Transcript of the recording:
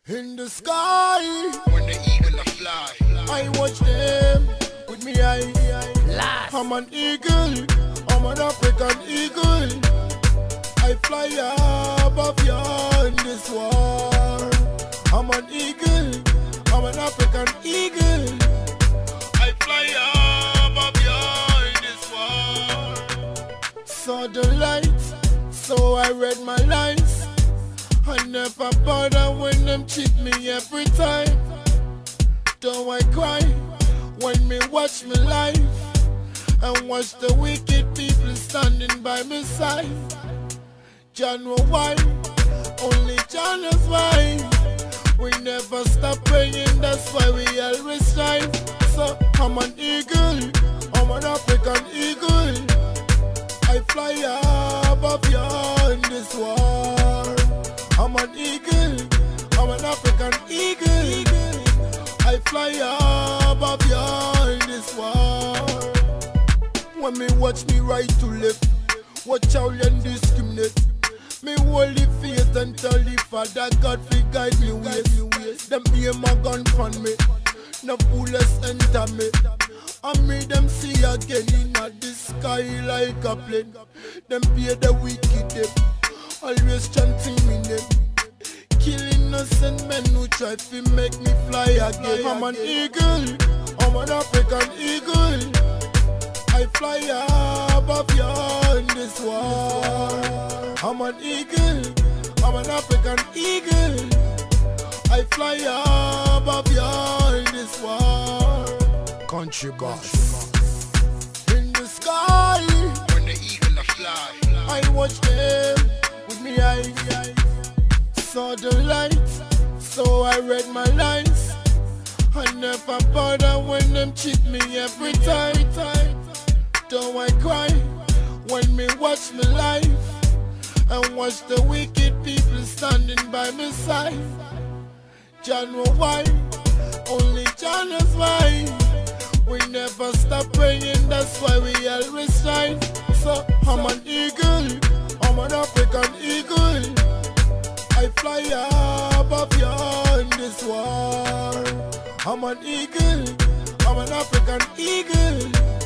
In the sky, when the eagle a fly, I watch them with me eye. Last. I'm an eagle, I'm an African eagle. I fly above you in this war. I'm an eagle, I'm an African eagle. I fly above you in this war. Saw the light, so I read my lines. I never bother when them cheat me every time. Don't I cry when me watch me life and watch the wicked people standing by my side. John know why, only John knows why. We never stop praying, that's why we always strive. So I'm an eagle, I'm an African eagle. I fly above you in this war. I'm an eagle, I'm an African eagle. I fly above you in this war. When me watch me right to left, watch how and discriminate. Me hold the faith and tell the Father God fi guide me ways. Them aim a gun from me, no bullets enter me. And me them see again in the sky like a plane. Them pay the wicked them, always chanting me name. Kill innocent men who try to make me fly again. I'm an eagle, I'm an African eagle. I fly above you in this war. I'm an eagle, I'm an African eagle. I fly above you in this war. Country boss. In the sky, when the eagle a fly, I watch them with me eyes. Saw the light, so I read my lines. I never bother when them cheat me every time. Don't I cry when me watch me life and watch the wicked people standing by my side. John know why, only John knows why. We never stop praying, that's why we always strive. So I'm an eagle, I'm an African eagle. I fly above you in this war. I'm an eagle, I'm an African eagle.